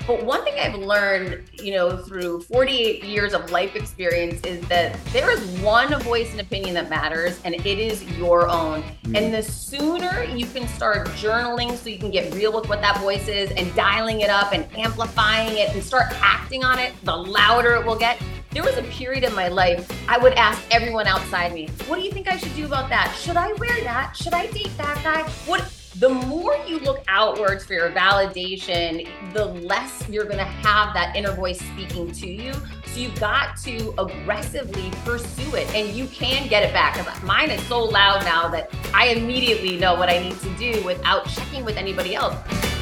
But one thing I've learned, through 48 years of life experience is that there is one voice and opinion that matters, and it is your own. And the sooner you can start journaling so you can get real with what that voice is and dialing it up and amplifying it and start acting on it, the louder it will get. There was a period in my life, I would ask everyone outside me, what do you think I should do about that? Should I wear that? Should I date that guy? The more you look outwards for your validation, the less you're going to have that inner voice speaking to you. So you've got to aggressively pursue it, and you can get it back. Because mine is so loud now that I immediately know what I need to do without checking with anybody else.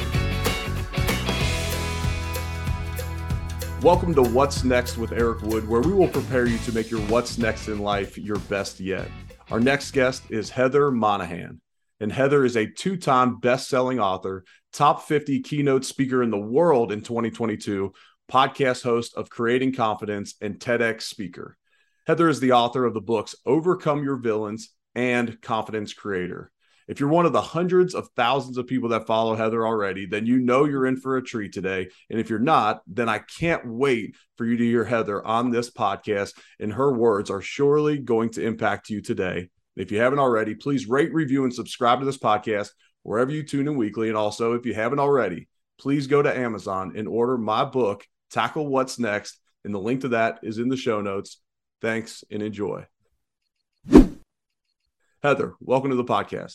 Welcome to What's Next with Eric Wood, where we will prepare you to make your what's next in life your best yet. Our next guest is Heather Monahan. And Heather is a two-time best-selling author, top 50 keynote speaker in the world in 2022, podcast host of Creating Confidence, and TEDx speaker. Heather is the author of the books Overcome Your Villains and Confidence Creator. If you're one of the hundreds of thousands of people that follow Heather already, then you know you're in for a treat today. And if you're not, then I can't wait for you to hear Heather on this podcast, and her words are surely going to impact you today. If you haven't already, please rate, review, and subscribe to this podcast wherever you tune in weekly. And also, if you haven't already, please go to Amazon and order my book, Tackle What's Next. And the link to that is in the show notes. Thanks and enjoy. Heather, welcome to the podcast.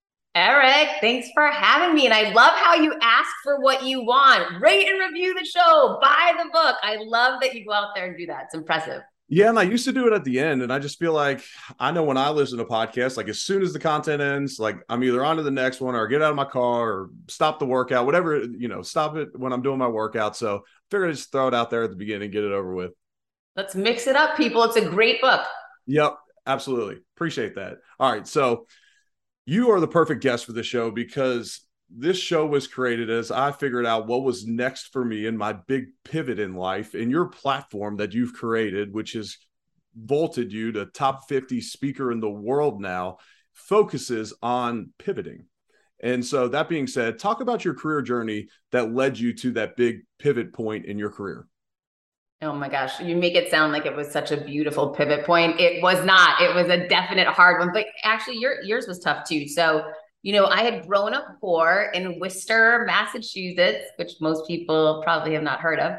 Eric, thanks for having me. And I love how you ask for what you want. Rate and review the show, buy the book. I love that you go out there and do that. It's impressive. Yeah, and I used to do it at the end, and I just feel like I know when I listen to podcasts, like as soon as the content ends, like I'm either on to the next one or get out of my car or stop the workout, whatever, stop it when I'm doing my workout. So I figured I'd just throw it out there at the beginning and get it over with. Let's mix it up, people. It's a great book. Yep, absolutely. Appreciate that. All right, so you are the perfect guest for the show because this show was created as I figured out what was next for me in my big pivot in life. And your platform that you've created, which has vaulted you to top 50 speaker in the world now, focuses on pivoting. And so that being said, talk about your career journey that led you to that big pivot point in your career. Oh my gosh, you make it sound like it was such a beautiful pivot point. It was not. It was a definite hard one, but actually yours was tough too. So I had grown up poor in Worcester, Massachusetts, which most people probably have not heard of.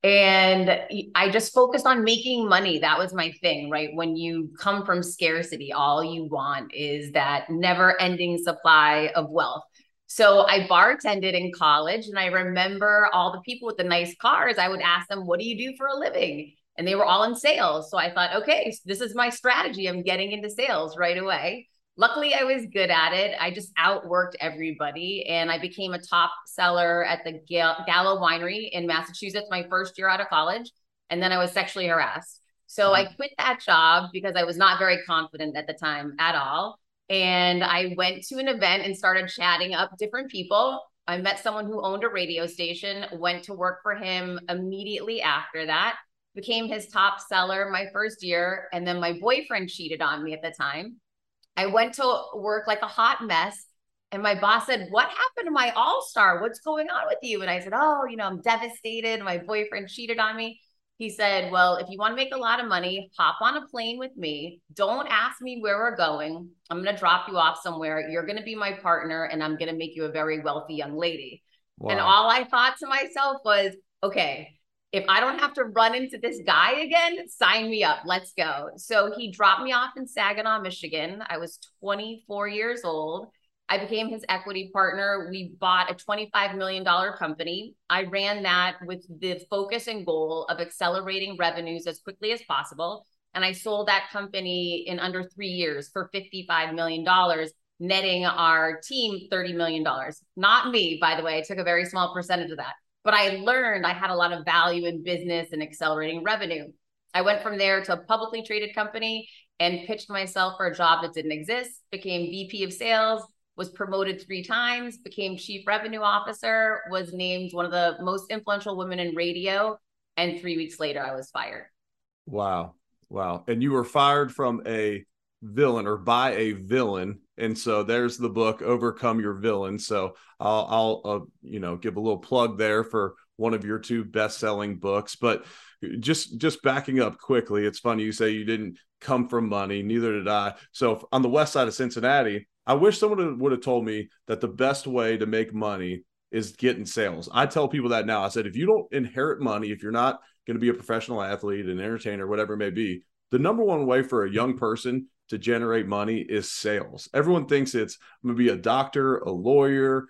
And I just focused on making money. That was my thing, right? When you come from scarcity, all you want is that never ending supply of wealth. So I bartended in college, and I remember all the people with the nice cars. I would ask them, what do you do for a living? And they were all in sales. So I thought, okay, so this is my strategy. I'm getting into sales right away. Luckily, I was good at it. I just outworked everybody, and I became a top seller at the Gallo Winery in Massachusetts my first year out of college, and then I was sexually harassed. So I quit that job because I was not very confident at the time at all, and I went to an event and started chatting up different people. I met someone who owned a radio station, went to work for him immediately after that, became his top seller my first year, and then my boyfriend cheated on me at the time. I went to work like a hot mess, and my boss said, what happened to my all-star? What's going on with you? And I said, I'm devastated. My boyfriend cheated on me. He said, well, if you want to make a lot of money, hop on a plane with me. Don't ask me where we're going. I'm going to drop you off somewhere. You're going to be my partner, and I'm going to make you a very wealthy young lady. Wow. And all I thought to myself was, okay, if I don't have to run into this guy again, sign me up. Let's go. So he dropped me off in Saginaw, Michigan. I was 24 years old. I became his equity partner. We bought a $25 million company. I ran that with the focus and goal of accelerating revenues as quickly as possible. And I sold that company in under 3 years for $55 million, netting our team $30 million. Not me, by the way. I took a very small percentage of that. But I learned I had a lot of value in business and accelerating revenue. I went from there to a publicly traded company and pitched myself for a job that didn't exist, became VP of sales, was promoted 3 times, became chief revenue officer, was named one of the most influential women in radio. And 3 weeks later, I was fired. Wow. And you were fired from a villain or by a villain. And so there's the book, Overcome Your Villain. So I'll give a little plug there for one of your two best-selling books. But just backing up quickly, it's funny you say you didn't come from money. Neither did I. So on the west side of Cincinnati, I wish someone would have told me that the best way to make money is getting sales. I tell people that now. I said, if you don't inherit money, if you're not going to be a professional athlete, an entertainer, whatever it may be, the number one way for a young person to generate money is sales. Everyone thinks it's, I'm going to be a doctor, a lawyer,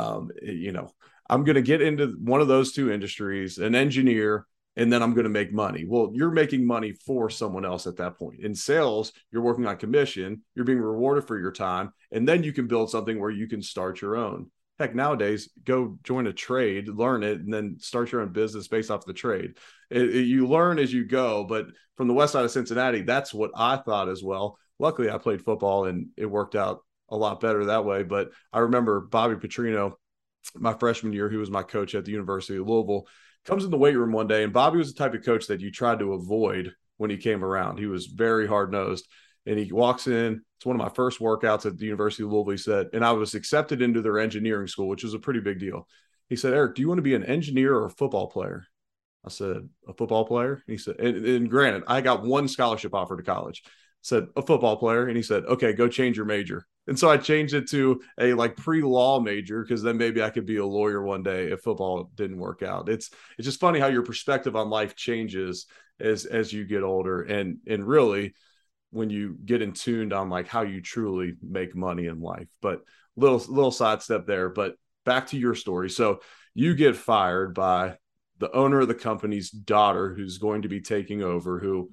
I'm going to get into one of those two industries, an engineer, and then I'm going to make money. Well, you're making money for someone else at that point. In sales, you're working on commission, you're being rewarded for your time, and then you can build something where you can start your own. Heck, nowadays, go join a trade, learn it, and then start your own business based off the trade. You learn as you go, but from the west side of Cincinnati, that's what I thought as well. Luckily, I played football, and it worked out a lot better that way. But I remember Bobby Petrino, my freshman year, who was my coach at the University of Louisville, comes in the weight room one day, and Bobby was the type of coach that you tried to avoid when he came around. He was very hard-nosed, and he walks in. It's one of my first workouts at the University of Louisville, he said, and I was accepted into their engineering school, which was a pretty big deal. He said, Eric, do you want to be an engineer or a football player? I said, a football player? And he said, and granted, I got one scholarship offer to college. I said, a football player. And he said, okay, go change your major. And so I changed it to a pre-law major, because then maybe I could be a lawyer one day if football didn't work out. It's just funny how your perspective on life changes as you get older, and really when you get in tuned on how you truly make money in life. But little sidestep there, but back to your story. So you get fired by the owner of the company's daughter, who's going to be taking over, who,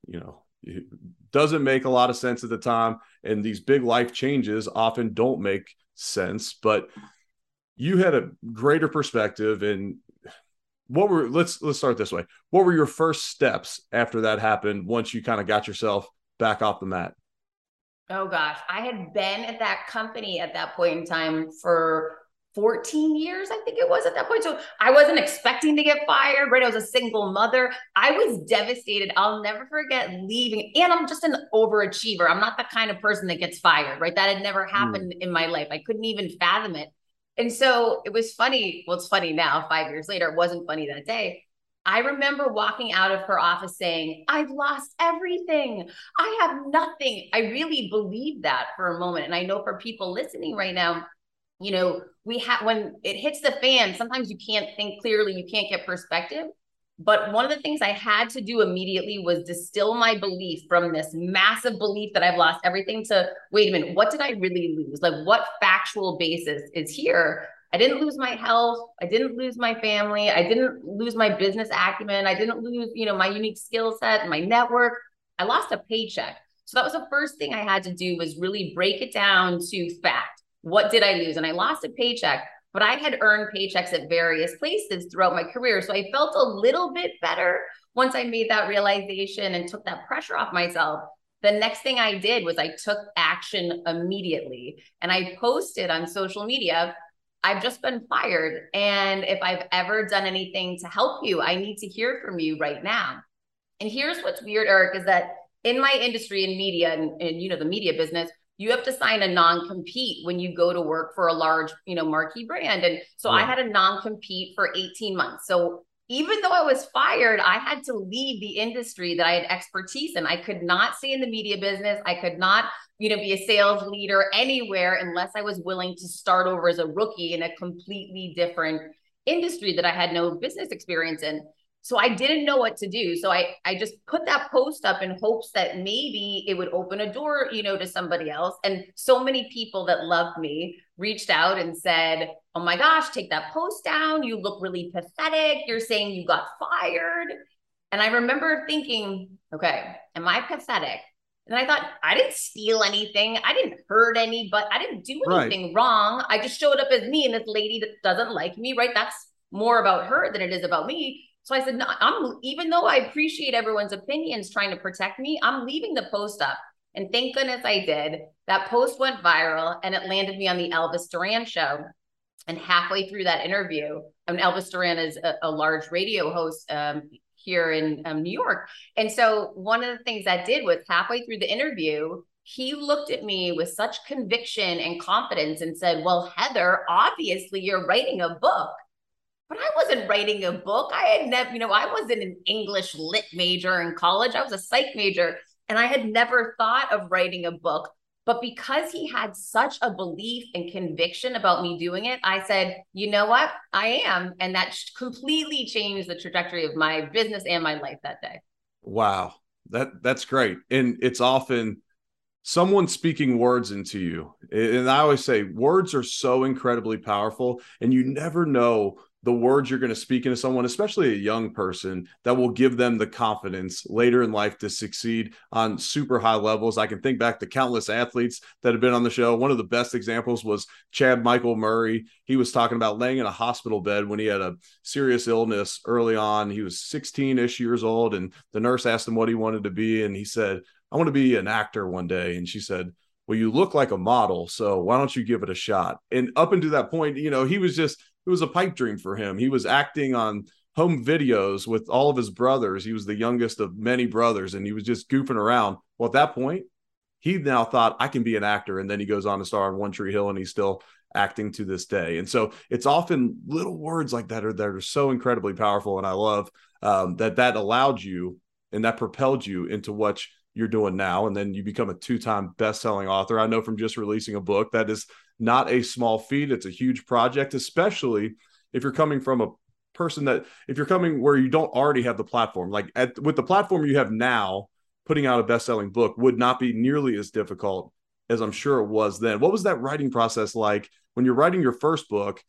it doesn't make a lot of sense at the time. And these big life changes often don't make sense, but you had a greater perspective. And let's start this way. What were your first steps after that happened, once you kind of got yourself back off the mat? Oh gosh, I had been at that company at that point in time for 14 years, I think it was at that point. So I wasn't expecting to get fired, right? I was a single mother. I was devastated. I'll never forget leaving. And I'm just an overachiever. I'm not the kind of person that gets fired, right? That had never happened in my life. I couldn't even fathom it. And so it was funny. Well, it's funny now, 5 years later. It wasn't funny that day. I remember walking out of her office saying, I've lost everything. I have nothing. I really believed that for a moment. And I know for people listening right now, when it hits the fan, sometimes you can't think clearly, you can't get perspective. But one of the things I had to do immediately was distill my belief from this massive belief that I've lost everything to, wait a minute, what did I really lose? What factual basis is here? I didn't lose my health. I didn't lose my family. I didn't lose my business acumen. I didn't lose, my unique skill set and my network. I lost a paycheck. So that was the first thing I had to do, was really break it down to fact. What did I lose? And I lost a paycheck, but I had earned paychecks at various places throughout my career. So I felt a little bit better once I made that realization and took that pressure off myself. The next thing I did was I took action immediately, and I posted on social media, I've just been fired, and if I've ever done anything to help you, I need to hear from you right now. And here's what's weird, Eric, is that in my industry, in media and the media business, you have to sign a non-compete when you go to work for a large, marquee brand. And so I had a non-compete for 18 months. So even though I was fired, I had to leave the industry that I had expertise in. I could not stay in the media business. I could not, be a sales leader anywhere unless I was willing to start over as a rookie in a completely different industry that I had no business experience in. So I didn't know what to do. So I just put that post up in hopes that maybe it would open a door, to somebody else. And so many people that loved me reached out and said, oh my gosh, take that post down. You look really pathetic. You're saying you got fired. And I remember thinking, okay, am I pathetic? And I thought, I didn't steal anything. I didn't hurt anybody. I didn't do anything wrong. I just showed up as me, and this lady that doesn't like me, right? That's more about her than it is about me. So I said, no, even though I appreciate everyone's opinions trying to protect me, I'm leaving the post up. And thank goodness I did. That post went viral, and it landed me on the Elvis Duran show. And halfway through that interview, Elvis Duran is a large radio host here in New York. And so one of the things that did was, halfway through the interview, he looked at me with such conviction and confidence and said, well, Heather, obviously you're writing a book. but I wasn't writing a book. I had never, I wasn't an English lit major in college. I was a psych major, and I had never thought of writing a book. But because he had such a belief and conviction about me doing it, I said, you know what? I am. And that completely changed the trajectory of my business and my life that day. Wow. That's great. And it's often someone speaking words into you. And I always say words are so incredibly powerful, and you never know the words you're going to speak into someone, especially a young person, that will give them the confidence later in life to succeed on super high levels. I can think back to countless athletes that have been on the show. One of the best examples was Chad Michael Murray. He was talking about laying in a hospital bed when he had a serious illness early on. He was 16-ish years old, and the nurse asked him what he wanted to be. And he said, I want to be an actor one day. And she said, well, you look like a model, so why don't you give it a shot? And up until that point, he was just, it was a pipe dream for him. He was acting on home videos with all of his brothers. He was the youngest of many brothers, and he was just goofing around. Well, at that point, he now thought, I can be an actor. And then he goes on to star on One Tree Hill, and he's still acting to this day. And so it's often little words like that are so incredibly powerful. And I love that allowed you and that propelled you into what you're doing now. And then you become a 2-time best-selling author. I know from just releasing a book, that is not a small feat. It's a huge project, especially if you're coming from a person if you're coming where you don't already have the platform, like with the platform you have now, putting out a best-selling book would not be nearly as difficult as I'm sure it was then. What was that writing process like when you're writing your first book?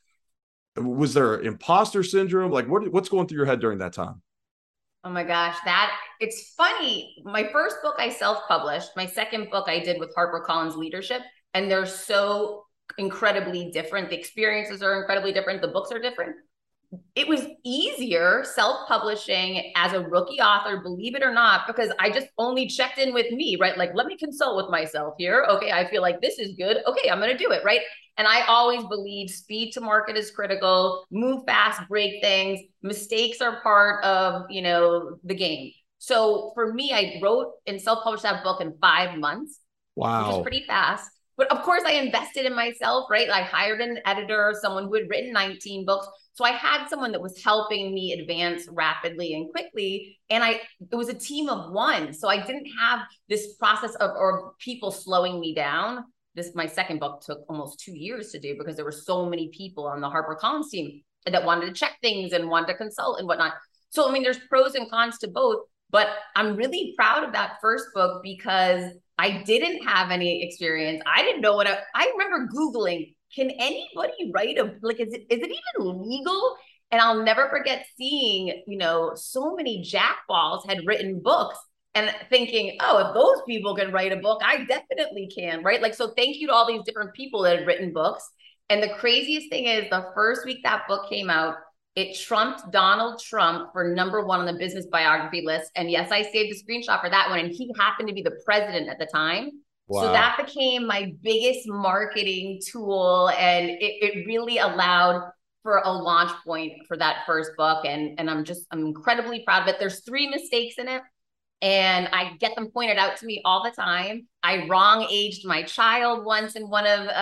Was there imposter syndrome? Like what's going through your head during that time? Oh my gosh, it's funny. My first book I self-published. My second book I did with HarperCollins Leadership, and they're so incredibly different. The experiences are incredibly different. The books are different. It was easier self-publishing as a rookie author, believe it or not, because I just only checked in with me, right? Like, let me consult with myself here. Okay, I feel like this is good. Okay, I'm going to do it, right? And I always believe speed to market is critical. Move fast, break things. Mistakes are part of, the game. So for me, I wrote and self-published that book in 5 months, which is Wow. pretty fast. But of course, I invested in myself, right? I hired an editor, someone who had written 19 books. So I had someone that was helping me advance rapidly and quickly. And it was a team of one. So I didn't have this process or people slowing me down. My second book took almost 2 years to do because there were so many people on the HarperCollins team that wanted to check things and wanted to consult and whatnot. So, I mean, there's pros and cons to both, but I'm really proud of that first book because I didn't have any experience. I didn't know I remember Googling, can anybody write is it even legal? And I'll never forget seeing, so many jackballs had written books and thinking, oh, if those people can write a book, I definitely can, right? Like, so thank you to all these different people that had written books. And the craziest thing is the first week that book came out, it trumped Donald Trump for #1 on the business biography list. And yes, I saved a screenshot for that one. And he happened to be the president at the time. Wow. So that became my biggest marketing tool. And it really allowed for a launch point for that first book. And I'm incredibly proud of it. There's 3 mistakes in it, and I get them pointed out to me all the time. I wrong aged my child once in one of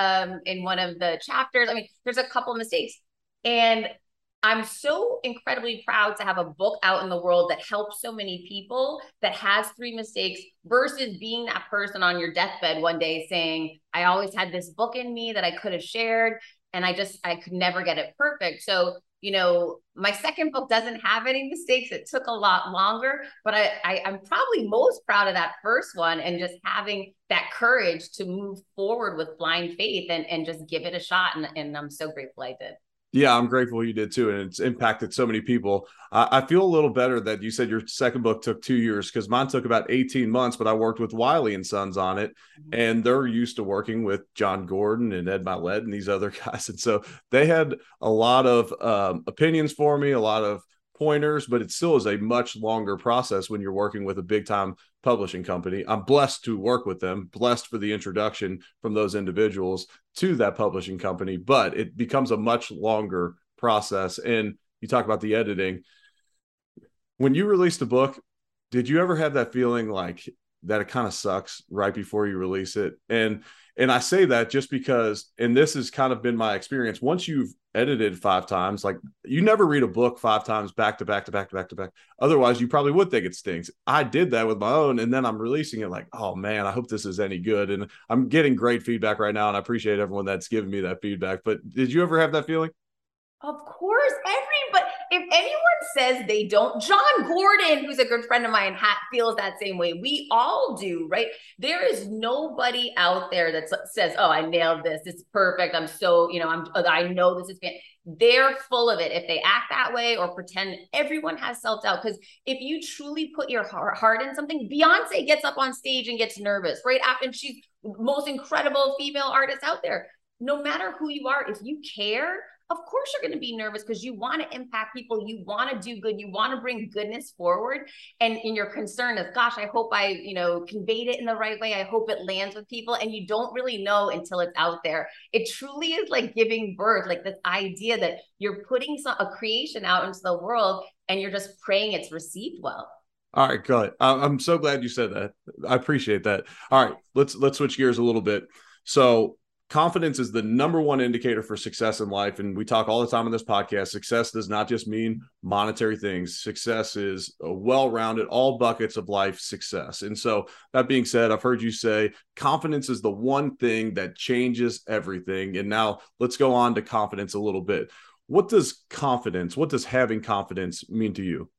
the chapters. I mean, there's a couple of mistakes, and I'm so incredibly proud to have a book out in the world that helps so many people, that has 3 mistakes, versus being that person on your deathbed one day saying, I always had this book in me that I could have shared, and I could never get it perfect. So, my second book doesn't have any mistakes. It took a lot longer, but I'm probably most proud of that first one, and just having that courage to move forward with blind faith and just give it a shot. And I'm so grateful I did. Yeah, I'm grateful you did too. And it's impacted so many people. I feel a little better that you said your second book took 2 years, because mine took about 18 months, but I worked with Wiley and Sons on it. And they're used to working with John Gordon and Ed Milet and these other guys. And so they had a lot of opinions for me, a lot of pointers, but it still is a much longer process when you're working with a big time publishing company. I'm blessed to work with them, blessed for the introduction from those individuals to that publishing company, but it becomes a much longer process. And you talk about the editing. When you released a book, did you ever have that feeling like that it kind of sucks right before you release it? And And I say that just because, and this has kind of been my experience. Once you've edited 5 times, like you never read a book 5 times back to back to back to back to back. Otherwise, you probably would think it stinks. I did that with my own, and then I'm releasing it like, oh man, I hope this is any good. And I'm getting great feedback right now, and I appreciate everyone that's giving me that feedback. But did you ever have that feeling? Of course, everybody, if anyone says they don't, John Gordon, who's a good friend of mine, feels that same way. We all do, right? There is nobody out there that says, oh, I nailed this. It's perfect. I'm so, I know this is they're full of it. If they act that way or pretend, everyone has self-doubt. Because if you truly put your heart in something, Beyonce gets up on stage and gets nervous, right? And she's the most incredible female artist out there. No matter who you are, if you care, of course you're going to be nervous because you want to impact people. You want to do good. You want to bring goodness forward. And your concern is, gosh, I hope I, conveyed it in the right way. I hope it lands with people. And you don't really know until it's out there. It truly is like giving birth, like this idea that you're putting a creation out into the world and you're just praying it's received well. All right, good. I'm so glad you said that. I appreciate that. All right, let's switch gears a little bit. So confidence is the number one indicator for success in life. And we talk all the time on this podcast. Success does not just mean monetary things. Success is a well-rounded, all buckets of life success. And so that being said, I've heard you say confidence is the one thing that changes everything. And now let's go on to confidence a little bit. What does having confidence mean to you?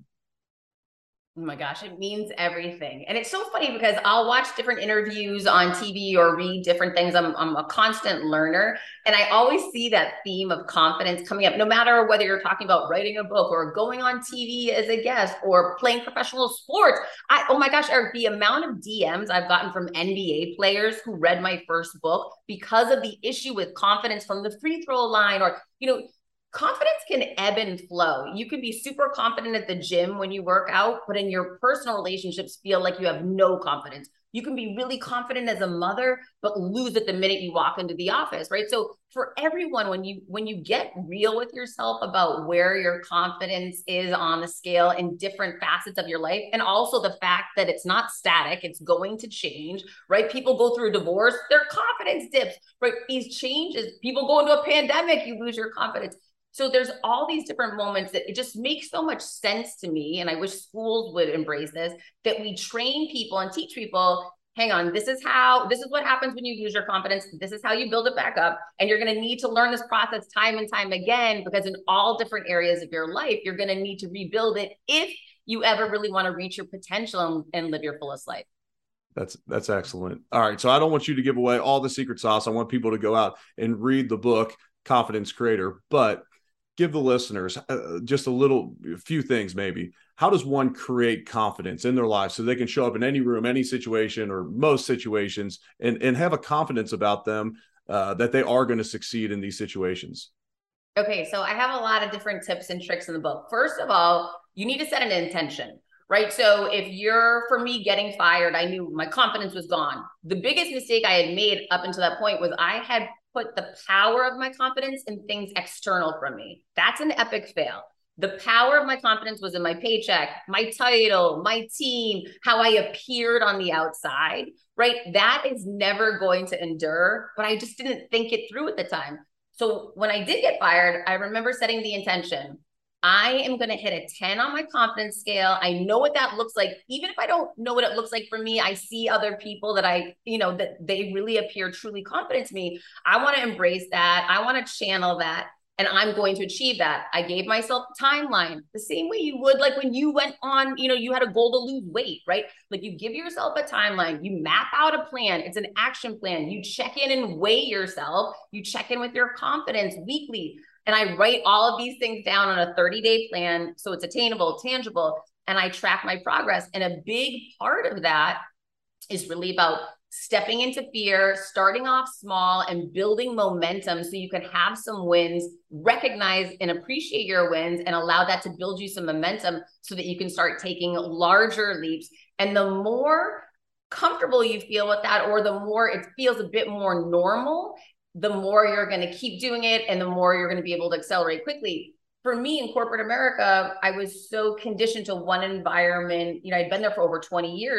Oh my gosh, it means everything. And it's so funny because I'll watch different interviews on TV or read different things. I'm a constant learner. And I always see that theme of confidence coming up, no matter whether you're talking about writing a book or going on TV as a guest or playing professional sports. Oh my gosh, Eric, the amount of DMs I've gotten from NBA players who read my first book because of the issue with confidence from the free throw line or, confidence can ebb and flow. You can be super confident at the gym when you work out, but in your personal relationships feel like you have no confidence. You can be really confident as a mother, but lose it the minute you walk into the office, right? So for everyone, when you get real with yourself about where your confidence is on the scale in different facets of your life, and also the fact that it's not static, it's going to change, right? People go through a divorce, their confidence dips, right? These changes, people go into a pandemic, you lose your confidence. So there's all these different moments that it just makes so much sense to me. And I wish schools would embrace this, that we train people and teach people, hang on, this is what happens when you lose your confidence. This is how you build it back up. And you're going to need to learn this process time and time again, because in all different areas of your life, you're going to need to rebuild it if you ever really want to reach your potential and live your fullest life. That's excellent. All right. So I don't want you to give away all the secret sauce. I want people to go out and read the book, Confidence Creator, but give the listeners just a few things maybe. How does one create confidence in their life so they can show up in any room, any situation, or most situations and have a confidence about them that they are going to succeed in these situations? Okay, so I have a lot of different tips and tricks in the book. First of all, you need to set an intention, right? So for me getting fired, I knew my confidence was gone. The biggest mistake I had made up until that point was I had put the power of my confidence in things external from me. That's an epic fail. The power of my confidence was in my paycheck, my title, my team, how I appeared on the outside, right? That is never going to endure, but I just didn't think it through at the time. So when I did get fired, I remember setting the intention. I am going to hit a 10 on my confidence scale. I know what that looks like. Even if I don't know what it looks like for me, I see other people that that they really appear truly confident to me. I want to embrace that. I want to channel that. And I'm going to achieve that. I gave myself a timeline the same way you would like when you went on, you had a goal to lose weight, right? Like you give yourself a timeline, you map out a plan. It's an action plan. You check in and weigh yourself. You check in with your confidence weekly. And I write all of these things down on a 30-day plan so it's attainable, tangible, and I track my progress. And a big part of that is really about stepping into fear, starting off small and building momentum so you can have some wins, recognize and appreciate your wins, and allow that to build you some momentum so that you can start taking larger leaps. And the more comfortable you feel with that, or the more it feels a bit more normal, the more you're going to keep doing it and the more you're going to be able to accelerate quickly. For me in corporate America, I was so conditioned to one environment. I'd been there for over 20 years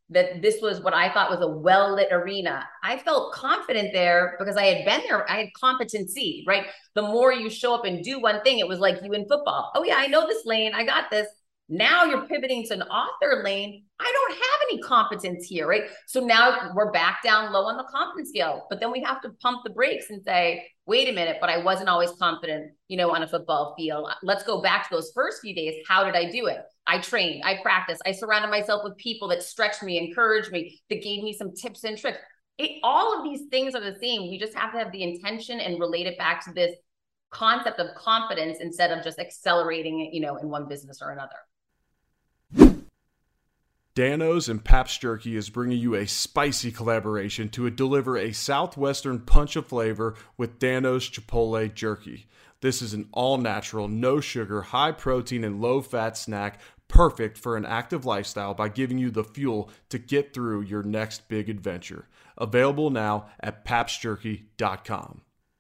that this was what I thought was a well-lit arena. I felt confident there because I had been there. I had competency, right? The more you show up and do one thing, it was like you in football. Oh yeah, I know this lane. I got this. Now you're pivoting to an author lane. I don't have any competence here, right? So now we're back down low on the confidence scale. But then we have to pump the brakes and say, wait a minute, but I wasn't always confident, on a football field. Let's go back to those first few days. How did I do it? I trained, I practiced, I surrounded myself with people that stretched me, encouraged me, that gave me some tips and tricks. All of these things are the same. We just have to have the intention and relate it back to this concept of confidence instead of just accelerating it, in one business or another. Dan-O's and Pabst Jerky is bringing you a spicy collaboration to deliver a Southwestern punch of flavor with Dan-O's Chipotle Jerky. This is an all-natural, no-sugar, high-protein, and low-fat snack perfect for an active lifestyle by giving you the fuel to get through your next big adventure. Available now at PabstJerky.com.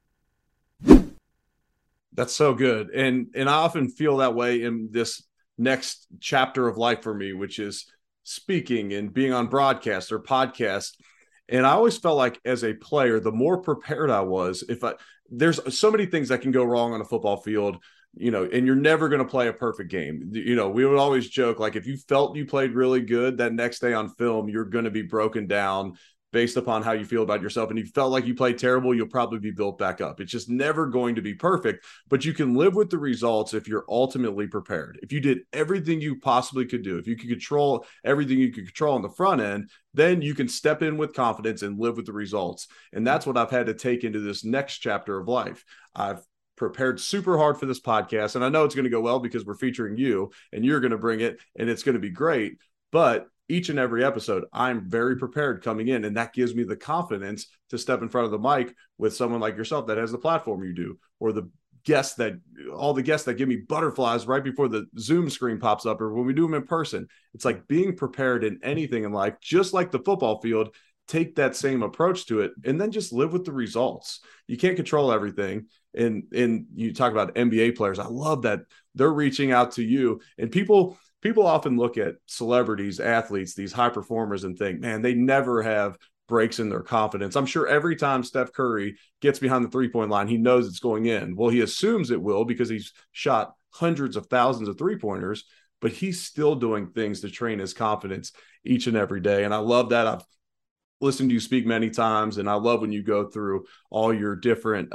That's so good. And I often feel that way in this next chapter of life for me, which is speaking and being on broadcast or podcast. And I always felt like as a player, the more prepared I was, there's so many things that can go wrong on a football field, and you're never going to play a perfect game. We would always joke, like, if you felt you played really good, that next day on film, you're going to be broken down based upon how you feel about yourself. And you felt like you played terrible, you'll probably be built back up. It's just never going to be perfect, but you can live with the results if you're ultimately prepared. If you did everything you possibly could do, if you could control everything you could control on the front end, then you can step in with confidence and live with the results. And that's what I've had to take into this next chapter of life. I've prepared super hard for this podcast, and I know it's going to go well because we're featuring you and you're going to bring it and it's going to be great. But each and every episode, I'm very prepared coming in, and that gives me the confidence to step in front of the mic with someone like yourself that has the platform you do, or all the guests that give me butterflies right before the Zoom screen pops up, or when we do them in person. It's like being prepared in anything in life, just like the football field. Take that same approach to it and then just live with the results. You can't control everything. And you talk about NBA players. I love that they're reaching out to you, and people often look at celebrities, athletes, these high performers, and think, man, they never have breaks in their confidence. I'm sure every time Steph Curry gets behind the three-point line, he knows it's going in. Well, he assumes it will because he's shot hundreds of thousands of three-pointers, but he's still doing things to train his confidence each and every day. And I love that. I've listened to you speak many times, and I love when you go through all your different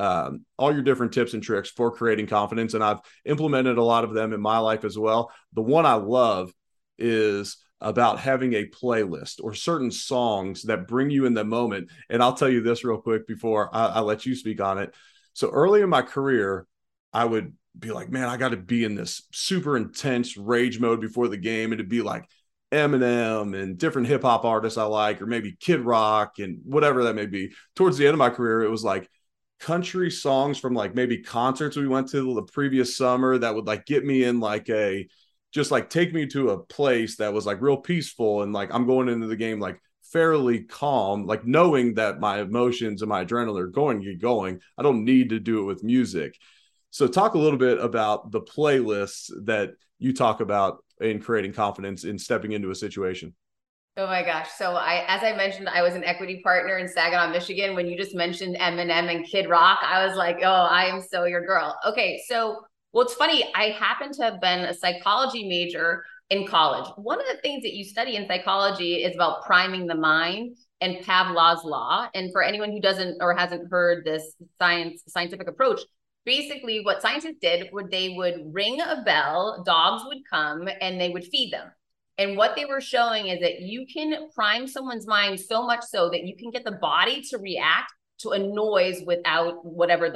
tips and tricks for creating confidence. And I've implemented a lot of them in my life as well. The one I love is about having a playlist or certain songs that bring you in the moment. And I'll tell you this real quick before I let you speak on it. So early in my career, I would be like, man, I got to be in this super intense rage mode before the game. And it'd be like Eminem and different hip hop artists I like, or maybe Kid Rock and whatever that may be. Towards the end of my career, it was like country songs from like maybe concerts we went to the previous summer that would like get me in like just like take me to a place that was like real peaceful. And like, I'm going into the game like fairly calm, like knowing that my emotions and my adrenaline are going to get going. I don't need to do it with music. So talk a little bit about the playlists that you talk about in creating confidence in stepping into a situation. Oh my gosh. So as I mentioned, I was an equity partner in Saginaw, Michigan. When you just mentioned Eminem and Kid Rock, I was like, oh, I am so your girl. Okay. So, well, it's funny. I happen to have been a psychology major in college. One of the things that you study in psychology is about priming the mind and Pavlov's law. And for anyone who doesn't or hasn't heard this scientific approach, basically what scientists did would they would ring a bell, dogs would come, and they would feed them. And what they were showing is that you can prime someone's mind so much so that you can get the body to react to a noise without whatever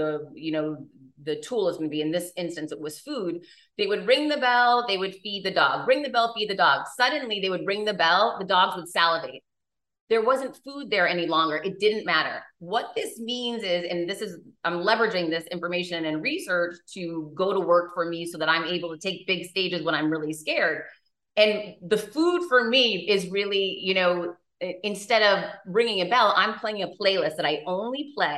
the tool is going to be. In this instance, it was food. They would ring the bell, they would feed the dog. Ring the bell, feed the dog. Suddenly they would ring the bell, the dogs would salivate. There wasn't food there any longer. It didn't matter. What this means is, and I'm leveraging this information and research to go to work for me so that I'm able to take big stages when I'm really scared. And the food for me is really, instead of ringing a bell, I'm playing a playlist that I only play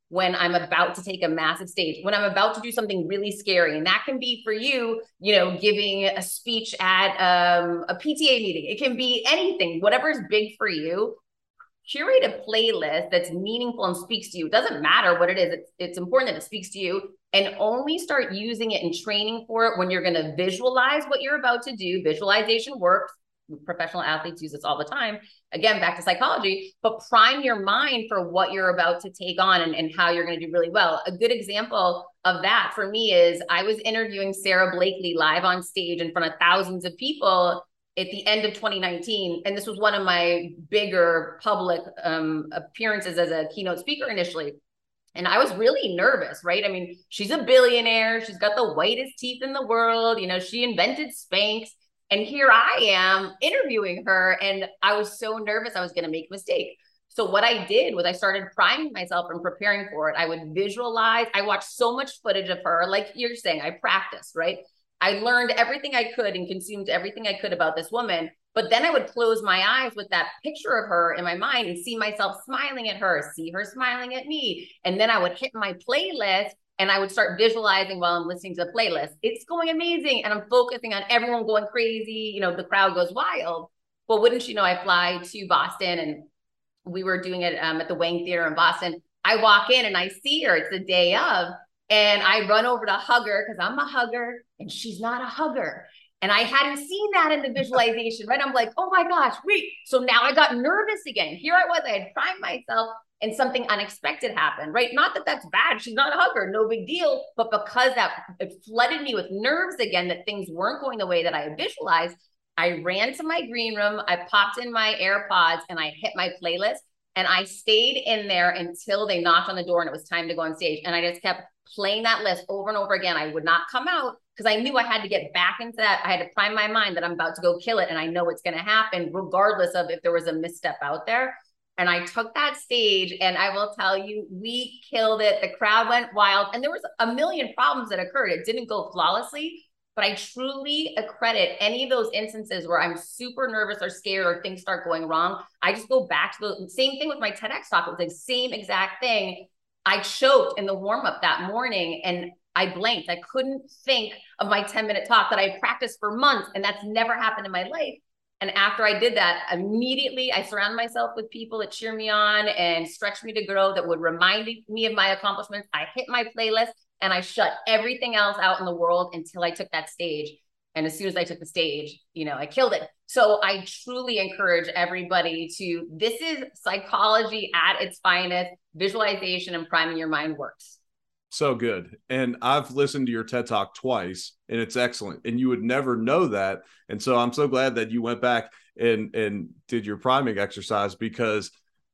when I'm about to take a massive stage, when I'm about to do something really scary. And that can be for you, you know, giving a speech at a PTA meeting. It can be anything, whatever is big for you. Curate a playlist that's meaningful and speaks to you. It doesn't matter what it is. It's important that it speaks to you, and only start using it and training for it when you're going to visualize what you're about to do. Visualization works. Professional athletes use this all the time. Again, back to psychology, but prime your mind for what you're about to take on and how you're going to do really well. A good example of that for me is I was interviewing Sarah Blakely live on stage in front of thousands of people at the end of 2019. And this was one of my bigger public appearances as a keynote speaker initially. And I was really nervous, right? I mean, she's a billionaire. She's got the whitest teeth in the world. You know, she invented Spanx. And here I am interviewing her. And I was so nervous I was going to make a mistake. So what I did was I started priming myself and preparing for it. I would visualize. I watched so much footage of her. Like you're saying, I practiced, right? I learned everything I could and consumed everything I could about this woman. But then I would close my eyes with that picture of her in my mind and see myself smiling at her, see her smiling at me. And then I would hit my playlist and I would start visualizing while I'm listening to the playlist. It's going amazing. And I'm focusing on everyone going crazy. You know, the crowd goes wild. Well, wouldn't you know, I fly to Boston and we were doing it at the Wang Theater in Boston. I walk in and I see her. It's the day of. And I run over to hug her because I'm a hugger and she's not a hugger. And I hadn't seen that in the visualization, right? I'm like, oh my gosh, wait. So now I got nervous again. Here I was, I had primed myself and something unexpected happened, right? Not that that's bad. She's not a hugger, no big deal. But because it flooded me with nerves again, that things weren't going the way that I had visualized, I ran to my green room. I popped in my AirPods and I hit my playlist. And I stayed in there until they knocked on the door and it was time to go on stage. And I just kept playing that list over and over again. I would not come out because I knew I had to get back into that. I had to prime my mind that I'm about to go kill it. And I know it's going to happen regardless of if there was a misstep out there. And I took that stage and I will tell you, we killed it. The crowd went wild and there was a million problems that occurred. It didn't go flawlessly, but I truly accredit any of those instances where I'm super nervous or scared or things start going wrong. I just go back to the same thing with my TEDx talk. It was the same exact thing. I choked in the warm-up that morning and I blanked. I couldn't think of my 10-minute talk that I practiced for months, and that's never happened in my life. And after I did that, immediately I surrounded myself with people that cheer me on and stretch me to grow, that would remind me of my accomplishments. I hit my playlist and I shut everything else out in the world until I took that stage. And as soon as I took the stage, you know, I killed it. So I truly encourage everybody to, this is psychology at its finest. Visualization and priming your mind works. So good. And I've listened to your TED Talk twice and it's excellent. And you would never know that. And so I'm so glad that you went back and did your priming exercise, because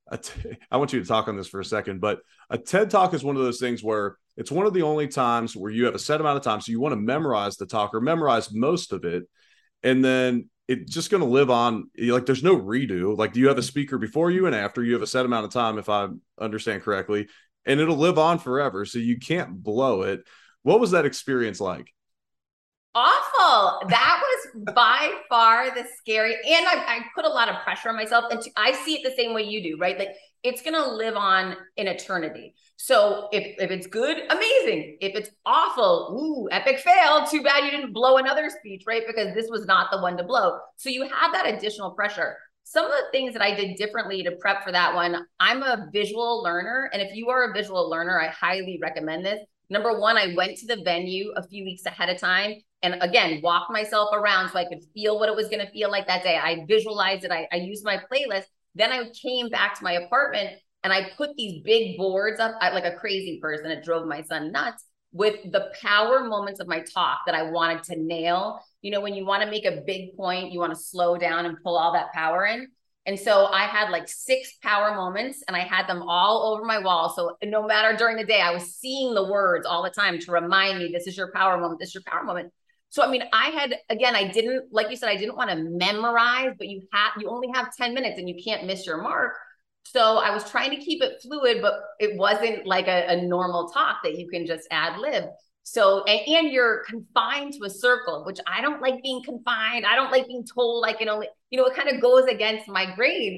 I want you to talk on this for a second, but a TED Talk is one of those things where it's one of the only times where you have a set amount of time. So you want to memorize the talk or memorize most of it. And then it's just going to live on. Like there's no redo. Like, do you have a speaker before you and after? You have a set amount of time, if I understand correctly, and it'll live on forever. So you can't blow it. What was that experience like? Awful. That was by far the scary. And I put a lot of pressure on myself. And I see it the same way you do, right? Like it's going to live on in eternity. So if it's good, amazing. If it's awful, ooh, epic fail. Too bad you didn't blow another speech, right? Because this was not the one to blow. So you have that additional pressure. Some of the things that I did differently to prep for that one, I'm a visual learner. And if you are a visual learner, I highly recommend this. Number one, I went to the venue a few weeks ahead of time and again, walked myself around so I could feel what it was going to feel like that day. I visualized it. I used my playlist. Then I came back to my apartment and I put these big boards up like a crazy person. It drove my son nuts with the power moments of my talk that I wanted to nail. You know, when you want to make a big point, you want to slow down and pull all that power in. And so I had like 6 power moments and I had them all over my wall. So no matter during the day, I was seeing the words all the time to remind me, this is your power moment. This is your power moment. So, I mean, I didn't, like you said, I didn't want to memorize, but you only have 10 minutes and you can't miss your mark. So I was trying to keep it fluid, but it wasn't like a normal talk that you can just ad lib. So, and you're confined to a circle, which I don't like being confined. I don't like being told I can only, it kind of goes against my grain.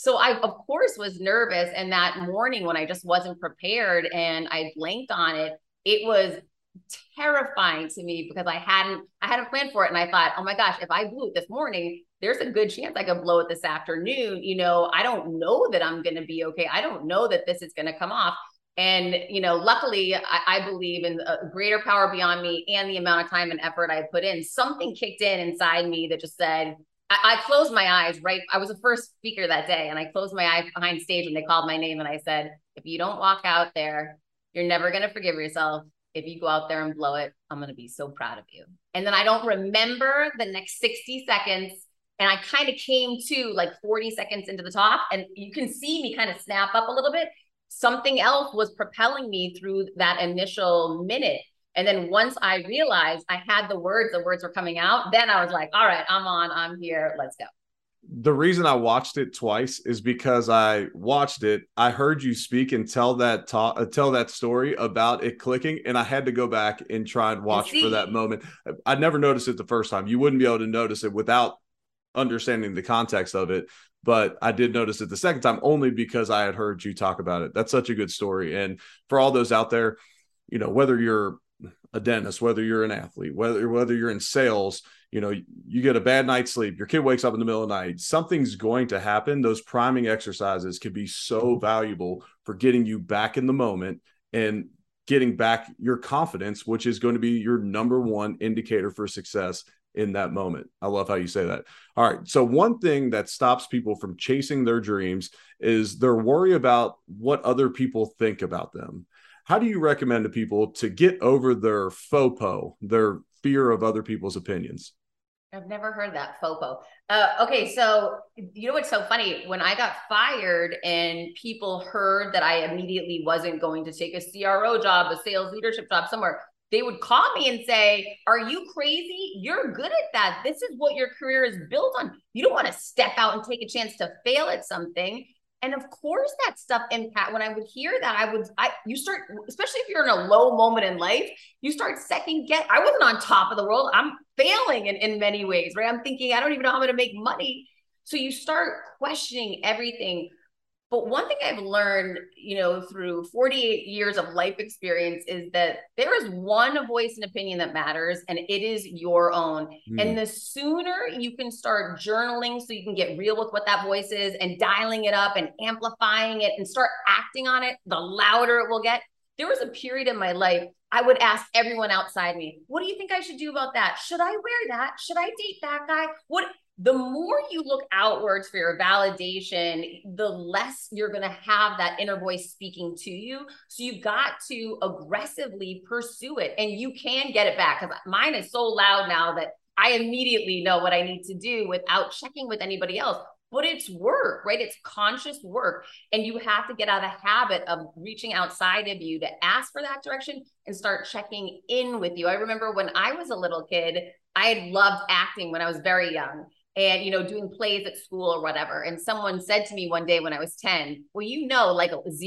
So I, of course, was nervous. And that morning when I just wasn't prepared and I blanked on it, it was terrifying to me because I hadn't planned for it. And I thought, oh my gosh, if I blew it this morning, there's a good chance I could blow it this afternoon. I don't know that I'm going to be okay. I don't know that this is going to come off. And, luckily I believe in a greater power beyond me and the amount of time and effort I put in. Something kicked in inside me that just said, I closed my eyes, right? I was the first speaker that day and I closed my eyes behind stage when they called my name. And I said, if you don't walk out there, you're never going to forgive yourself. If you go out there and blow it, I'm going to be so proud of you. And then I don't remember the next 60 seconds. And I kind of came to like 40 seconds into the talk, and you can see me kind of snap up a little bit. Something else was propelling me through that initial minute. And then once I realized I had the words were coming out, then I was like, all right, I'm here. Let's go. The reason I watched it twice is because I watched it, I heard you speak and tell that story about it clicking, and I had to go back and try and watch for that moment. I never noticed it the first time. You wouldn't be able to notice it without understanding the context of it, but I did notice it the second time only because I had heard you talk about it. That's such a good story. And for all those out there, whether you're a dentist, whether you're an athlete, whether you're in sales, you get a bad night's sleep, your kid wakes up in the middle of the night, something's going to happen. Those priming exercises can be so valuable for getting you back in the moment and getting back your confidence, which is going to be your number one indicator for success in that moment. I love how you say that. All right. So one thing that stops people from chasing their dreams is their worry about what other people think about them. How do you recommend to people to get over their FOPO, their fear of other people's opinions? I've never heard that, FOPO. Okay, so what's so funny? When I got fired and people heard that I immediately wasn't going to take a CRO job, a sales leadership job somewhere, they would call me and say, are you crazy? You're good at that. This is what your career is built on. You don't want to step out and take a chance to fail at something. And of course that stuff impact. When I would hear that, you start, especially if you're in a low moment in life, you start second guess. I wasn't on top of the world. I'm failing in many ways, right? I'm thinking, I don't even know how I'm going to make money. So you start questioning everything. But one thing I've learned, through 48 years of life experience is that there is one voice and opinion that matters, and it is your own. And the sooner you can start journaling so you can get real with what that voice is and dialing it up and amplifying it and start acting on it, the louder it will get. There was a period in my life, I would ask everyone outside me, what do you think I should do about that? Should I wear that? Should I date that guy? The more you look outwards for your validation, the less you're going to have that inner voice speaking to you. So you got to aggressively pursue it, and you can get it back, because mine is so loud now that I immediately know what I need to do without checking with anybody else. But it's work, right? It's conscious work. And you have to get out of the habit of reaching outside of you to ask for that direction and start checking in with you. I remember when I was a little kid, I had loved acting when I was very young. And, doing plays at school or whatever. And someone said to me one day when I was 10, well, like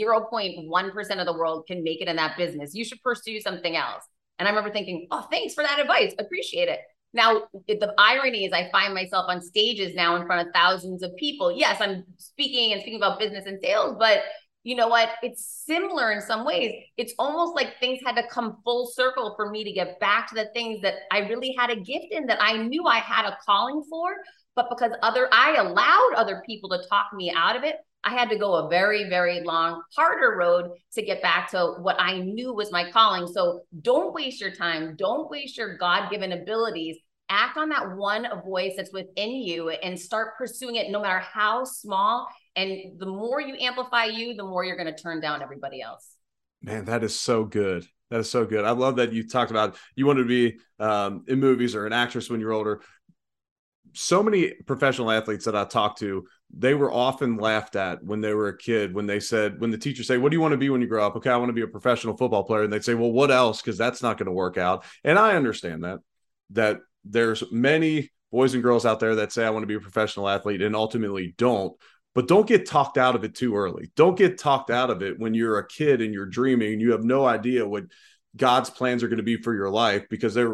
0.1% of the world can make it in that business. You should pursue something else. And I remember thinking, oh, thanks for that advice. Appreciate it. Now, the irony is I find myself on stages now in front of thousands of people. Yes, I'm speaking about business and sales, but you know what? It's similar in some ways. It's almost like things had to come full circle for me to get back to the things that I really had a gift in, that I knew I had a calling for, but because I allowed other people to talk me out of it, I had to go a very, very long, harder road to get back to what I knew was my calling. So don't waste your time. Don't waste your God-given abilities. Act on that one voice that's within you and start pursuing it, no matter how small. And the more you amplify you, the more you're going to turn down everybody else. Man, that is so good. That is so good. I love that you talked about you wanted to be in movies or an actress when you're older. So many professional athletes that I talked to, they were often laughed at when they were a kid, when the teachers say, what do you want to be when you grow up? Okay, I want to be a professional football player. And they'd say, well, what else? Because that's not going to work out. And I understand that there's many boys and girls out there that say, I want to be a professional athlete and ultimately don't. But don't get talked out of it too early. Don't get talked out of it when you're a kid and you're dreaming and you have no idea what God's plans are going to be for your life, because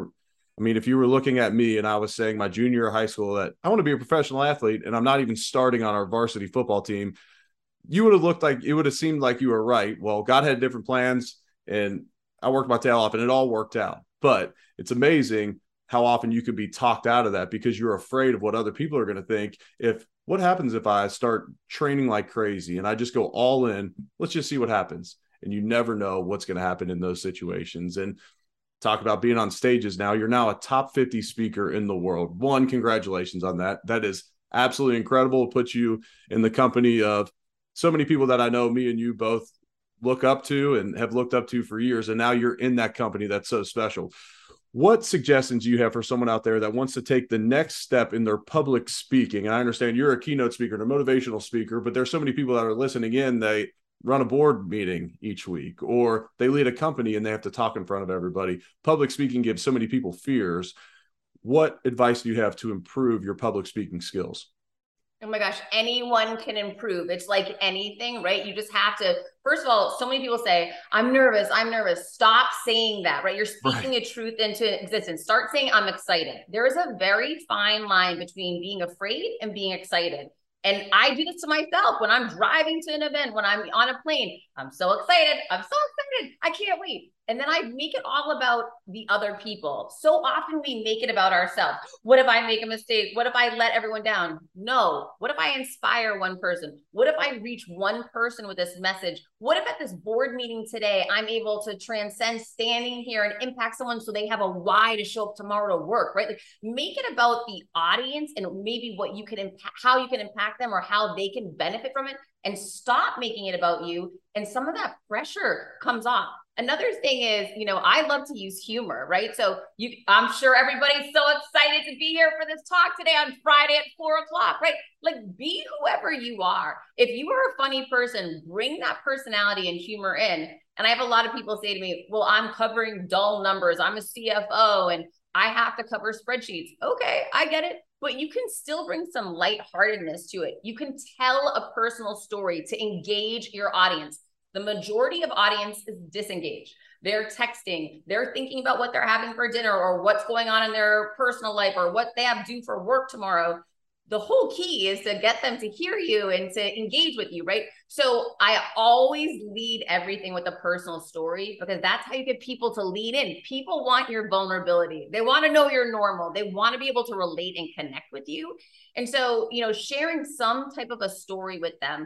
I mean, if you were looking at me and I was saying my junior year of high school that I want to be a professional athlete and I'm not even starting on our varsity football team, you would have looked like it would have seemed like you were right. Well, God had different plans and I worked my tail off and it all worked out. But it's amazing how often you could be talked out of that because you're afraid of what other people are going to think. If what happens if I start training like crazy and I just go all in, let's just see what happens. And you never know what's going to happen in those situations. And talk about being on stages now. You're now a top 50 speaker in the world. One, congratulations on that. That is absolutely incredible. It puts you in the company of so many people that I know me and you both look up to and have looked up to for years. And now you're in that company that's so special. What suggestions do you have for someone out there that wants to take the next step in their public speaking? And I understand you're a keynote speaker and a motivational speaker, but there's so many people that are listening in. They run a board meeting each week, or they lead a company and they have to talk in front of everybody. Public speaking gives so many people fears. What advice do you have to improve your public speaking skills? Oh my gosh, anyone can improve. It's like anything, right? You just have to, first of all, so many people say, I'm nervous, I'm nervous. Stop saying that, right? You're speaking a truth into existence. Start saying, I'm excited. There is a very fine line between being afraid and being excited. And I do this to myself when I'm driving to an event, when I'm on a plane. I'm so excited. I'm so excited. I can't wait. And then I make it all about the other people. So often we make it about ourselves. What if I make a mistake? What if I let everyone down? No. What if I inspire one person? What if I reach one person with this message? What if at this board meeting today, I'm able to transcend standing here and impact someone so they have a why to show up tomorrow to work, right? Like, make it about the audience and maybe what you can impact, how you can impact them or how they can benefit from it, and stop making it about you. And some of that pressure comes off. Another thing is, I love to use humor, right? So I'm sure everybody's so excited to be here for this talk today on Friday at 4:00, right? Like, be whoever you are. If you are a funny person, bring that personality and humor in. And I have a lot of people say to me, well, I'm covering dull numbers. I'm a CFO and I have to cover spreadsheets. Okay, I get it. But you can still bring some lightheartedness to it. You can tell a personal story to engage your audience. The majority of audience is disengaged. They're texting, they're thinking about what they're having for dinner or what's going on in their personal life or what they have due for work tomorrow. The whole key is to get them to hear you and to engage with you, right? So I always lead everything with a personal story because that's how you get people to lean in. People want your vulnerability. They want to know you're normal. They want to be able to relate and connect with you. And so, sharing some type of a story with them,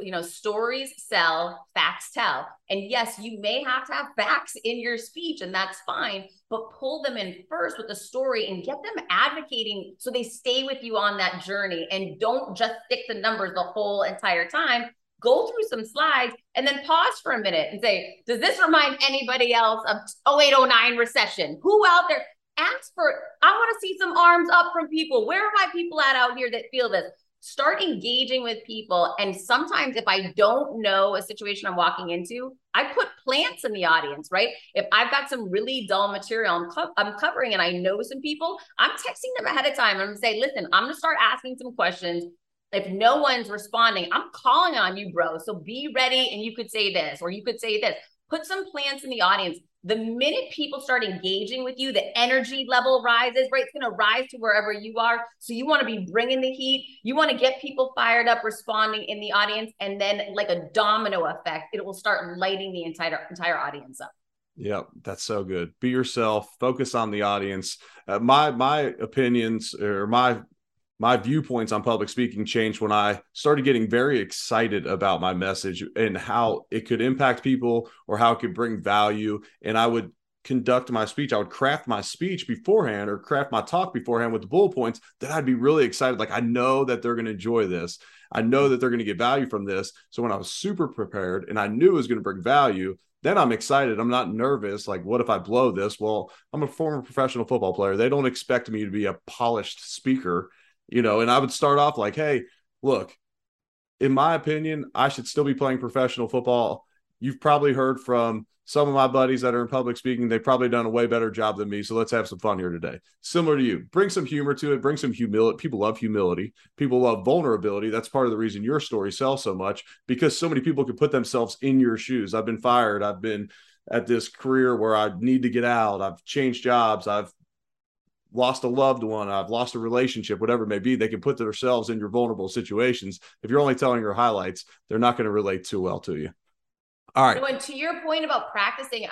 stories sell, facts tell. And yes, you may have to have facts in your speech, and that's fine, but pull them in first with the story and get them advocating so they stay with you on that journey and don't just stick to numbers the whole entire time. Go through some slides and then pause for a minute and say, does this remind anybody else of 0809 recession? Who out there? Ask for, I want to see some arms up from people. Where are my people at out here that feel this? Start engaging with people. And sometimes if I don't know a situation I'm walking into, I put plants in the audience, right? If I've got some really dull material I'm covering and I know some people, I'm texting them ahead of time. I'm going to say, listen, I'm going to start asking some questions. If no one's responding, I'm calling on you, bro. So be ready. And you could say this, or you could say this. Put some plants in the audience. The minute people start engaging with you, the energy level rises, right? It's going to rise to wherever you are. So you want to be bringing the heat. You want to get people fired up, responding in the audience. And then like a domino effect, it will start lighting the entire audience up. Yeah, that's so good. Be yourself, focus on the audience. My opinions or my viewpoints on public speaking changed when I started getting very excited about my message and how it could impact people or how it could bring value. And I would conduct my speech. I would craft my speech beforehand or craft my talk beforehand with the bullet points that I'd be really excited. Like, I know that they're going to enjoy this. I know that they're going to get value from this. So when I was super prepared and I knew it was going to bring value, then I'm excited. I'm not nervous. Like, what if I blow this? Well, I'm a former professional football player. They don't expect me to be a polished speaker. And I would start off like, hey, look, in my opinion, I should still be playing professional football. You've probably heard from some of my buddies that are in public speaking. They've probably done a way better job than me. So let's have some fun here today. Similar to you. Bring some humor to it. Bring some humility. People love humility. People love vulnerability. That's part of the reason your story sells so much, because so many people can put themselves in your shoes. I've been fired. I've been at this career where I need to get out. I've changed jobs. I've lost a loved one, I've lost a relationship, whatever it may be, they can put themselves in your vulnerable situations. If you're only telling your highlights, they're not going to relate too well to you. All right. No, and to your point about practicing,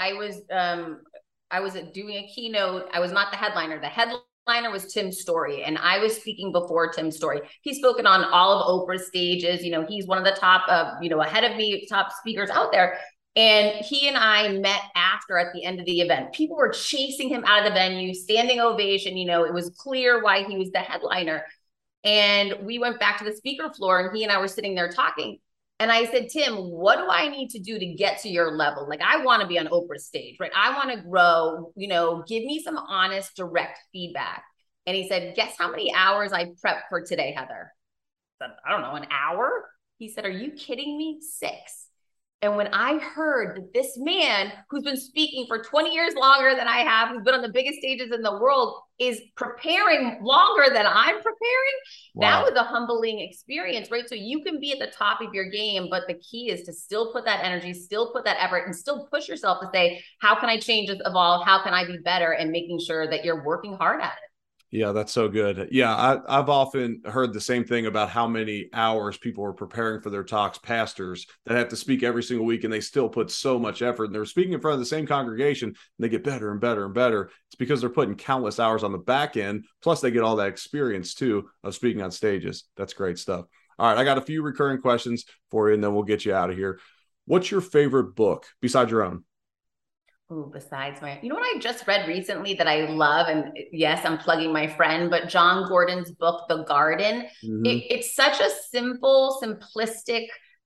I was doing a keynote. I was not the headliner. The headliner was Tim Story, and I was speaking before Tim Story. He's spoken on all of Oprah's stages. You know, he's one of the top, ahead of me, top speakers out there. And he and I met after at the end of the event. People were chasing him out of the venue, standing ovation. You know, it was clear why he was the headliner. And we went back to the speaker floor, and he and I were sitting there talking. And I said, Tim, what do I need to do to get to your level? Like, I want to be on Oprah's stage, right? I want to grow, give me some honest, direct feedback. And he said, guess how many hours I prepped for today, Heather? I said, I don't know, an hour? He said, are you kidding me? 6. And when I heard that this man who's been speaking for 20 years longer than I have, who's been on the biggest stages in the world, is preparing longer than I'm preparing, wow. That was a humbling experience, right? So you can be at the top of your game, but the key is to still put that energy, still put that effort, and still push yourself to say, how can I change, evolve? How can I be better? And making sure that you're working hard at it. Yeah, that's so good. Yeah, I've often heard the same thing about how many hours people are preparing for their talks, pastors that have to speak every single week, and they still put so much effort. And they're speaking in front of the same congregation, and they get better and better and better. It's because they're putting countless hours on the back end, plus they get all that experience, too, of speaking on stages. That's great stuff. All right, I got a few recurring questions for you, and then we'll get you out of here. What's your favorite book besides your own? Oh, besides you know what I just read recently that I love, and yes, I'm plugging my friend, but John Gordon's book, The Garden. Mm-hmm. It's such a simple, simplistic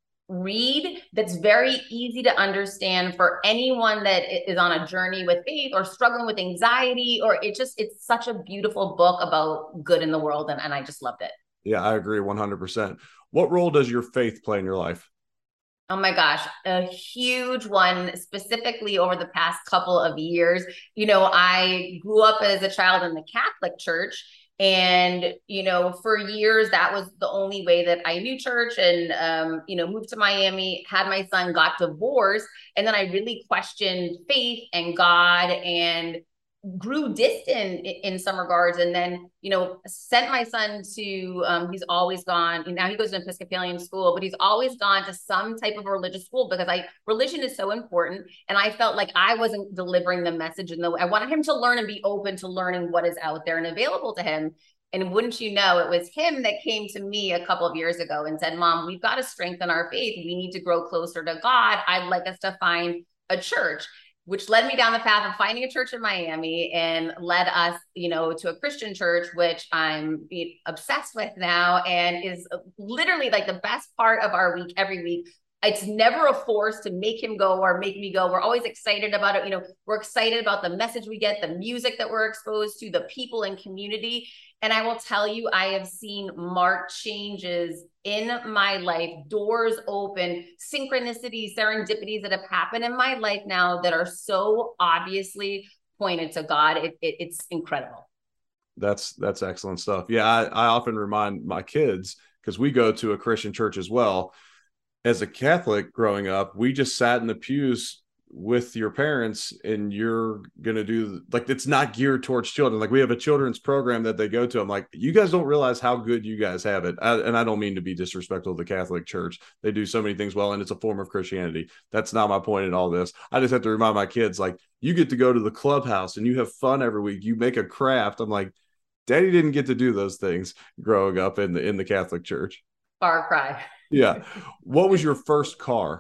read that's very easy to understand for anyone that is on a journey with faith or struggling with anxiety, or it's such a beautiful book about good in the world, and I just loved it. Yeah, I agree 100%. What role does your faith play in your life? Oh my gosh, a huge one, specifically over the past couple of years. You know, I grew up as a child in the Catholic Church, and, for years, that was the only way that I knew church, and, moved to Miami, had my son, got divorced. And then I really questioned faith and God, and grew distant in some regards, and then sent my son to he's always gone, now he goes to an Episcopalian school, but he's always gone to some type of religious school because religion is so important, and I felt like I wasn't delivering the message in the way I wanted him to learn and be open to learning what is out there and available to him. And wouldn't you know, it was him that came to me a couple of years ago and said, Mom, we've got to strengthen our faith, we need to grow closer to God, I'd like us to find a church, which led me down the path of finding a church in Miami, and led us, to a Christian church, which I'm obsessed with now, and is literally like the best part of our week every week. It's never a force to make him go or make me go. We're always excited about it. We're excited about the message we get, the music that we're exposed to, the people and community. And I will tell you, I have seen marked changes in my life, doors open, synchronicities, serendipities that have happened in my life now that are so obviously pointed to God. It's incredible. That's excellent stuff. Yeah, I often remind my kids, because we go to a Christian church as well. As a Catholic growing up, we just sat in the pews with your parents, and you're going to do, like, it's not geared towards children. Like, we have a children's program that they go to. I'm like, you guys don't realize how good you guys have it. And I don't mean to be disrespectful to the Catholic Church. They do so many things well, and it's a form of Christianity. That's not my point in all this. I just have to remind my kids, like, you get to go to the clubhouse and you have fun every week. You make a craft. I'm like, Daddy didn't get to do those things growing up in the Catholic Church. Far cry. Yeah. What was your first car?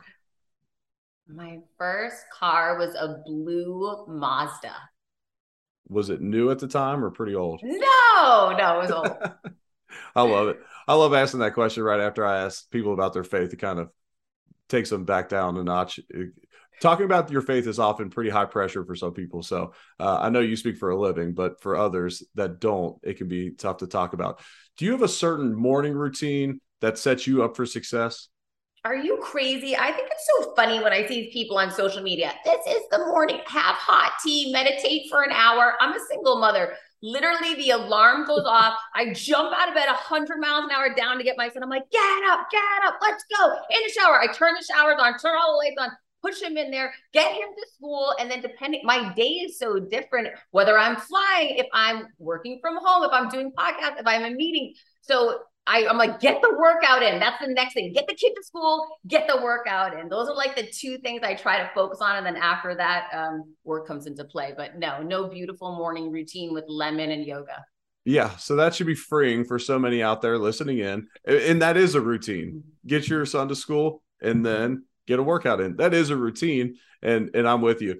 My first car was a blue Mazda. Was it new at the time or pretty old? No, it was old. I love it. I love asking that question right after I ask people about their faith. It kind of takes them back down a notch. Talking about your faith is often pretty high pressure for some people. So I know you speak for a living, but for others that don't, it can be tough to talk about. Do you have a certain morning routine that sets you up for success? Are you crazy? I think it's so funny when I see people on social media. This is the morning, have hot tea, meditate for an hour. I'm a single mother. Literally, the alarm goes off. I jump out of bed 100 miles an hour down to get my son. I'm like, get up, let's go. In the shower. I turn the showers on, turn all the lights on, push him in there, get him to school. And then my day is so different, whether I'm flying, if I'm working from home, if I'm doing podcasts, if I'm in a meeting. So I'm like, get the workout in. That's the next thing. Get the kid to school, get the workout in. Those are like the two things I try to focus on. And then after that, work comes into play. But no beautiful morning routine with lemon and yoga. Yeah. So that should be freeing for so many out there listening in. And that is a routine. Get your son to school and then get a workout in. That is a routine. And I'm with you.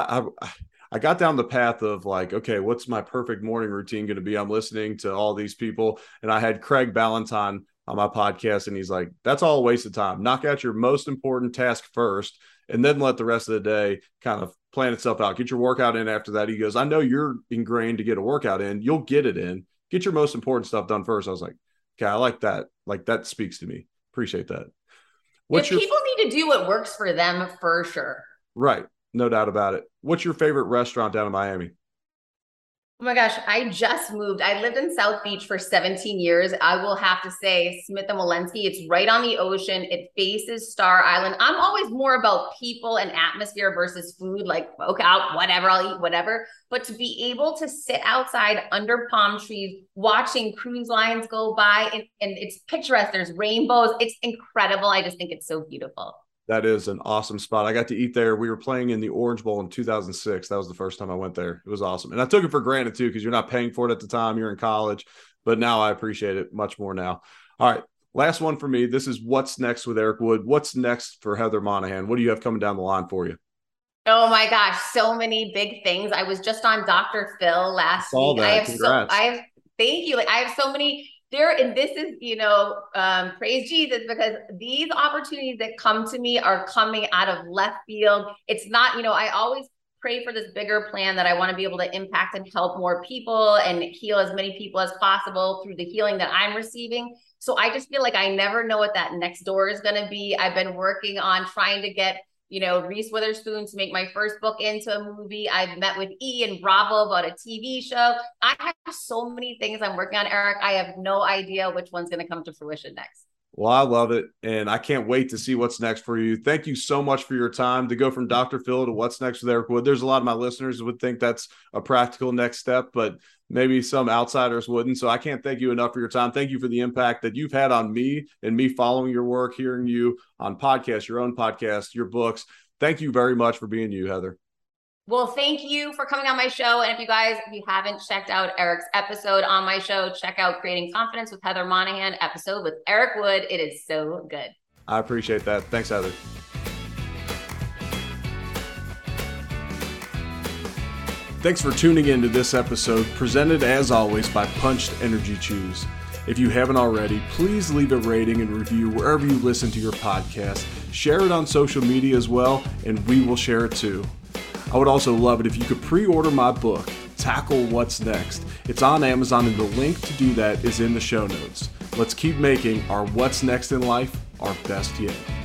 I got down the path of like, okay, what's my perfect morning routine going to be? I'm listening to all these people, and I had Craig Ballantyne on my podcast, and he's like, that's all a waste of time. Knock out your most important task first, and then let the rest of the day kind of plan itself out. Get your workout in after that. He goes, I know you're ingrained to get a workout in. You'll get it in. Get your most important stuff done first. I was like, okay, I like that. Like, that speaks to me. Appreciate that. People need to do what works for them for sure. Right. No doubt about it. What's your favorite restaurant down in Miami? Oh my gosh, I just moved. I lived in South Beach for 17 years. I will have to say Smith & Wollensky. It's right on the ocean. It faces Star Island. I'm always more about people and atmosphere versus food, like, okay, whatever, I'll eat whatever. But to be able to sit outside under palm trees, watching cruise lines go by, and it's picturesque. There's rainbows. It's incredible. I just think it's so beautiful. That is an awesome spot. I got to eat there. We were playing in the Orange Bowl in 2006. That was the first time I went there. It was awesome. And I took it for granted too, because you're not paying for it at the time. You're in college, but now I appreciate it much more now. All right. Last one for me. This is What's Next with Eric Wood. What's next for Heather Monahan? What do you have coming down the line for you? Oh my gosh. So many big things. I was just on Dr. Phil last week. Congrats. Thank you. Like, I have so many there, and this is, praise Jesus, because these opportunities that come to me are coming out of left field. It's not, I always pray for this bigger plan that I want to be able to impact and help more people and heal as many people as possible through the healing that I'm receiving. So I just feel like I never know what that next door is going to be. I've been working on trying to get Reese Witherspoon to make my first book into a movie. I've met with E! and Bravo about a TV show. I have so many things I'm working on, Eric. I have no idea which one's going to come to fruition next. Well, I love it, and I can't wait to see what's next for you. Thank you so much for your time to go from Dr. Phil to What's Next with Eric Wood. There's a lot of my listeners would think that's a practical next step, but maybe some outsiders wouldn't. So I can't thank you enough for your time. Thank you for the impact that you've had on me and me following your work, hearing you on podcasts, your own podcast, your books. Thank you very much for being you, Heather. Well, thank you for coming on my show. And if you haven't checked out Eric's episode on my show, check out Creating Confidence with Heather Monahan episode with Eric Wood. It is so good. I appreciate that. Thanks, Heather. Thanks for tuning in to this episode, presented as always by Punched Energy Chews. If you haven't already, please leave a rating and review wherever you listen to your podcast. Share it on social media as well, and we will share it too. I would also love it if you could pre-order my book, Tackle What's Next. It's on Amazon, and the link to do that is in the show notes. Let's keep making our What's Next in life our best yet.